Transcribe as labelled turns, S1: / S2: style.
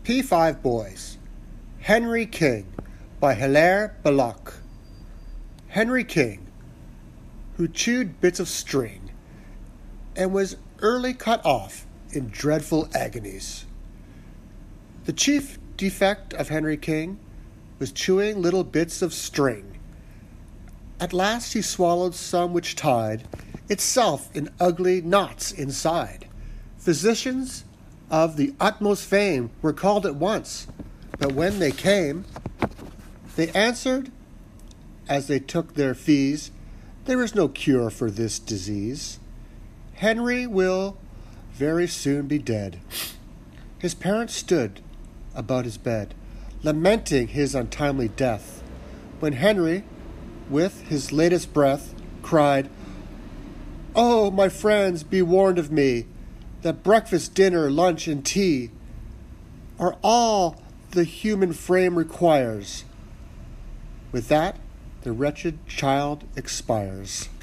S1: P5 Boys. Henry King by Hilaire Belloc. Henry King, who chewed bits of string and was early cut off in dreadful agonies. The chief defect of Henry King was chewing little bits of string. At last he swallowed some which tied itself in ugly knots inside. Physicians of the utmost fame were called at once, but when they came, they answered, as they took their fees, there is no cure for this disease. Henry will very soon be dead. His parents stood about his bed, lamenting his untimely death, when Henry, with his latest breath, cried, "Oh, my friends, be warned of me, that breakfast, dinner, lunch, and tea are all the human frame requires." With that, the wretched child expires.